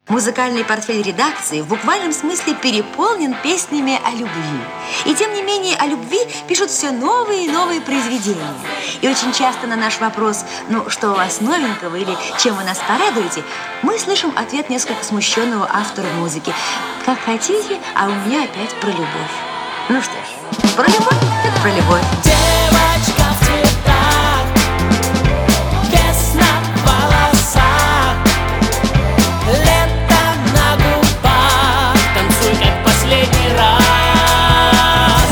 Музыкальный портфель редакции в буквальном смысле переполнен песнями о любви. И тем не менее о любви пишут все новые и новые произведения. И очень часто на наш вопрос «Ну, что у вас новенького?» или «Чем вы нас порадуете?» мы слышим ответ несколько смущенного автора музыки: «Как хотите, а у меня опять про любовь». Ну что ж, про любовь – это про любовь. Девочка в цветах, весна в волосах, лето на губах, танцуй как последний раз.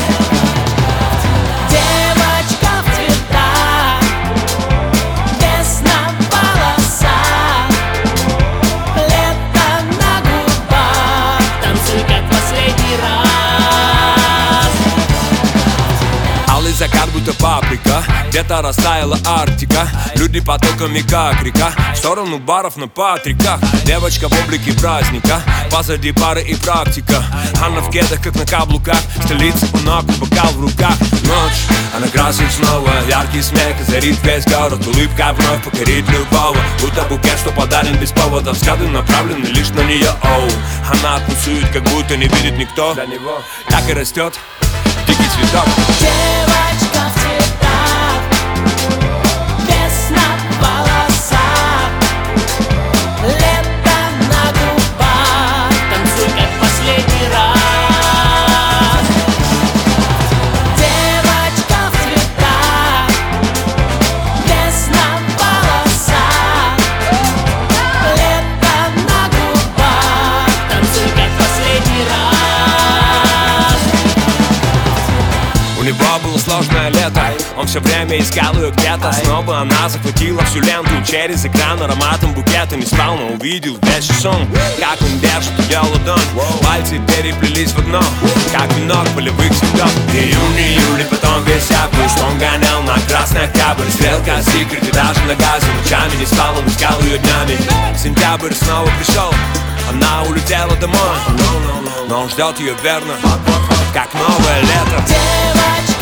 Девочка в цветах, весна в волосах, лето на губах, танцуй как последний раз. Алый закат, будто паприка, где-то растаяла Арктика. Люди потоками, как река, в сторону баров на Патриках. Девочка в облике праздника, позади пары и практика. Она в кедах, как на каблуках, столица у ног, бокал в руках. Ночь, она красит снова, яркий смех озарит весь город. Улыбка вновь покорит любого, будто букет, что подарен без повода. Взгляды направлены лишь на нее, оу. Она танцует, как будто не видит никто. Для него так и растет дикий цветок. Девочка в цветах, весна в волосах, лето на губах, танцуй как последний раз. Девочка в цветах, весна в волосах, лето на губах, танцуй как последний раз. У него было сложное лето, он все время искал ее где-то. Снова она захватила всю ленту, через экран ароматом букета. Не спал, но увидел весь сон, как он держит ее ладонь. Пальцы переплелись в одно, как венок полевых цветов. Июнь, июль, потом весь август он гонял на красный октябрь. Стрелка, секрет и даже на газе. Ночами не спал, он искал ее днями. Сентябрь снова пришел, она улетела домой, но он ждет ее верно, как новое лето. Девочка